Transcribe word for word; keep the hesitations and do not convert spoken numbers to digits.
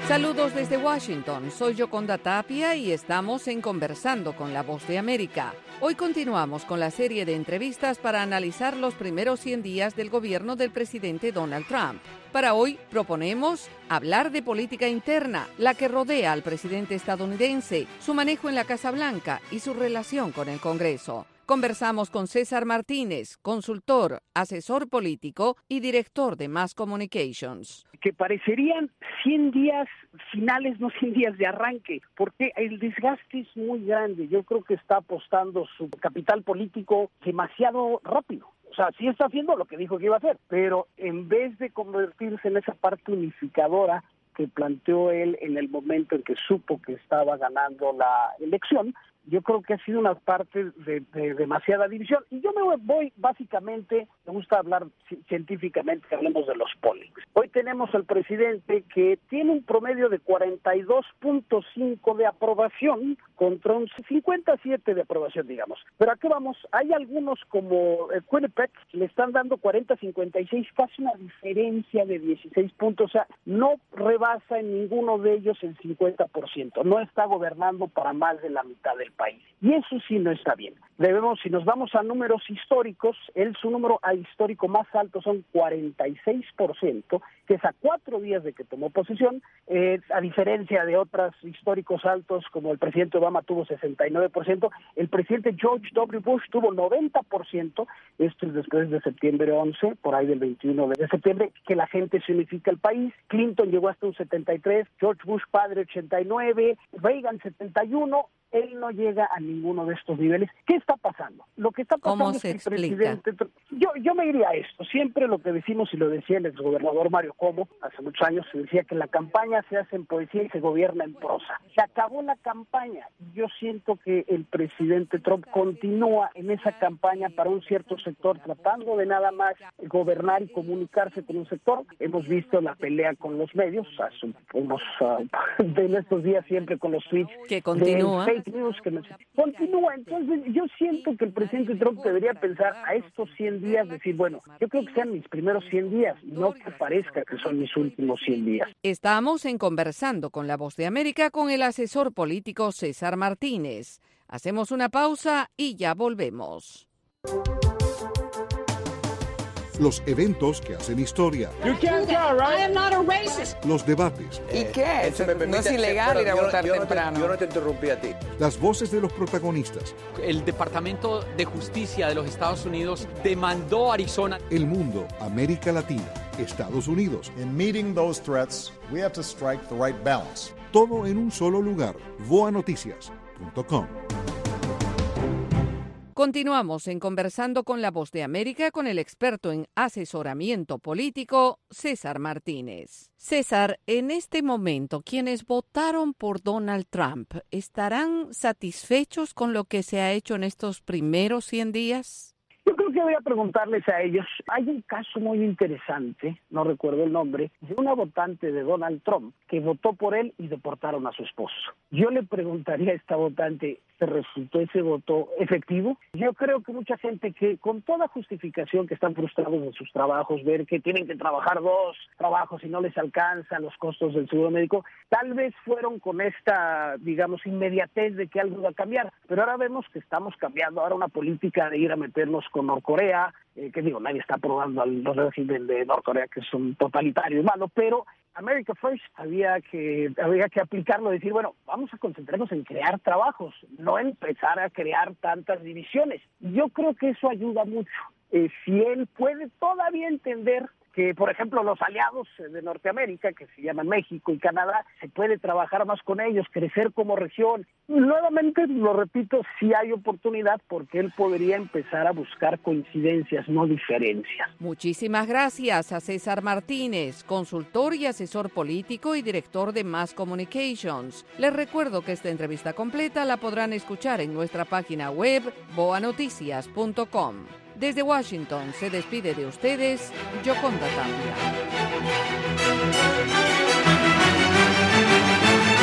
Saludos desde Washington, soy Yoconda Tapia y estamos en Conversando con la Voz de América. Hoy continuamos con la serie de entrevistas para analizar los primeros cien días del gobierno del presidente Donald Trump. Para hoy proponemos hablar de política interna, la que rodea al presidente estadounidense, su manejo en la Casa Blanca y su relación con el Congreso. Conversamos con César Martínez, consultor, asesor político y director de Mass Communications. Que parecerían cien días finales, no cien días de arranque, porque el desgaste es muy grande. Yo creo que está apostando su capital político demasiado rápido. O sea, sí está haciendo lo que dijo que iba a hacer, pero en vez de convertirse en esa parte unificadora que planteó él en el momento en que supo que estaba ganando la elección, yo creo que ha sido una parte de, de demasiada división. Y yo me voy, básicamente, me gusta hablar científicamente, hablemos de los pollings. Hoy tenemos al presidente que tiene un promedio de cuarenta y dos punto cinco de aprobación contra un cincuenta y siete de aprobación, digamos. Pero ¿a qué vamos? Hay algunos como eh, Quinnipiac, le están dando cuarenta a cincuenta y seis, casi una diferencia de dieciséis puntos. O sea, no rebasa en ninguno de ellos el cincuenta por ciento. No está gobernando para más de la mitad del país. Y eso sí no está bien. Debemos, si nos vamos a números históricos, él su número histórico más alto son cuarenta y seis por ciento, que es a cuatro días de que tomó posesión, eh, a diferencia de otros históricos altos, como el presidente Obama tuvo sesenta y nueve por ciento, el presidente George W. Bush tuvo noventa por ciento, esto es después de septiembre once, por ahí del veintiuno de septiembre, que la gente se unifica el país. Clinton llegó hasta un setenta y tres, George Bush padre ochenta y nueve, Reagan setenta y uno, él no llega a ninguno de estos niveles. ¿Qué está pasando? Lo que está pasando ¿Cómo es se que el explica? presidente... Yo, yo me diría esto, siempre lo que decimos, y lo decía el exgobernador Mario Cuomo, hace muchos años, se decía que la campaña se hace en poesía y se gobierna en prosa. Se acabó la campaña. Yo siento que el presidente Trump continúa en esa campaña para un cierto sector, tratando de nada más gobernar y comunicarse con un sector. Hemos visto la pelea con los medios, hace unos, uh, en estos días siempre con los tweets. Que continúa. De fake news, que no se... Continúa. Entonces, yo siento que el presidente Trump debería pensar a estos cien días, decir, bueno, yo creo que sean mis primeros cien días, no que parezca que son mis últimos cien días. Estamos en Conversando con la Voz de América con el asesor político César Martínez. Hacemos una pausa y ya volvemos. Los eventos que hacen historia. You can't tell, right? I am not a racist. Los debates. ¿Y qué? Si me permite, no es ilegal ir a yo, votar yo temprano. No te, yo no te interrumpí a ti. Las voces de los protagonistas. El Departamento de Justicia de los Estados Unidos demandó a Arizona. El mundo, América Latina, Estados Unidos. In meeting those threats, we have to strike the right balance. Todo en un solo lugar. voa noticias punto com. Continuamos en Conversando con la Voz de América con el experto en asesoramiento político, César Martínez. César, en este momento, quienes votaron por Donald Trump, ¿estarán satisfechos con lo que se ha hecho en estos primeros cien días? Yo creo que voy a preguntarles a ellos. Hay un caso muy interesante, no recuerdo el nombre, de una votante de Donald Trump que votó por él y deportaron a su esposo. Yo le preguntaría a esta votante, ¿se resultó ese voto efectivo? Yo creo que mucha gente que con toda justificación que están frustrados en sus trabajos, ver que tienen que trabajar dos trabajos y no les alcanzan los costos del seguro médico, tal vez fueron con esta, digamos, inmediatez de que algo iba a cambiar. Pero ahora vemos que estamos cambiando ahora una política de ir a meternos con Norcorea, eh, que digo, nadie está aprobando al régimen de Norcorea, que es un totalitario y malo, pero America First había que había que aplicarlo, decir, bueno, vamos a concentrarnos en crear trabajos, no empezar a crear tantas divisiones. Yo creo que eso ayuda mucho. Eh, si él puede todavía entender que, por ejemplo, los aliados de Norteamérica, que se llaman México y Canadá, se puede trabajar más con ellos, crecer como región. Nuevamente, lo repito, sí hay oportunidad porque él podría empezar a buscar coincidencias, no diferencias. Muchísimas gracias a César Martínez, consultor y asesor político y director de Mass Communications. Les recuerdo que esta entrevista completa la podrán escuchar en nuestra página web voa noticias punto com. Desde Washington se despide de ustedes, Yoconda Tapia.